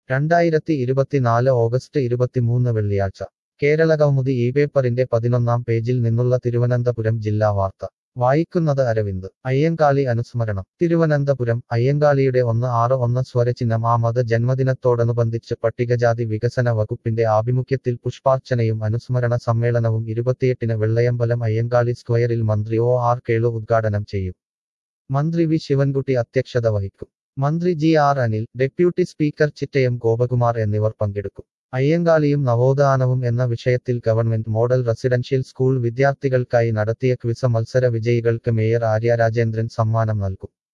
2024 August 23 വെള്ളിയാഴ്ച കേരളകൗമുദി ഈ പേപ്പറിന്റെ 11-ാം പേജിൽ നിന്നുള്ള തിരുവനന്തപുരം ജില്ലാ വാർത്ത വായിക്കുന്നത് അരവിന്ദ് അയ്യങ്കാളി അനുസ്മരണം തിരുവനന്തപുരം അയ്യങ്കാളിയുടെ 161 സ്വരചിഹ്നം ആമത് ജന്മദിനത്തോടനുബന്ധിച്ച് പട്ടികജാതി വികസന വകുപ്പിന്റെ ആഭിമുഖ്യത്തിൽ പുഷ്പാർച്ചനയും അനുസ്മരണ സമ്മേളനവും 28-ന് വെള്ളയമ്പലം അയ്യങ്കാളി സ്ക്വയറിൽ മന്ത്രി ഒ.ആർ. കേളു ഉദ്ഘാടനം ചെയ്യും. മന്ത്രി വി. ശിവൻകുട്ടി അധ്യക്ഷത വഹിക്കും. മന്ത്രി G R. Anil, deputy speaker Chittayam Gopakumar എന്നിവർ പങ്കെടുക്കും. അയ്യങ്കാളിയും നവോത്ഥാനവും എന്ന വിഷയത്തിൽ ഗവൺമെന്റ് മോഡൽ റെസിഡൻഷ്യൽ സ്കൂൾ വിദ്യാർത്ഥികൾക്കായി നടത്തിയ ക്വിസ് മത്സര വിജയികൾക്ക് മേയർ ആര്യ രാജേന്ദ്രൻ സമ്മാനം നൽകും.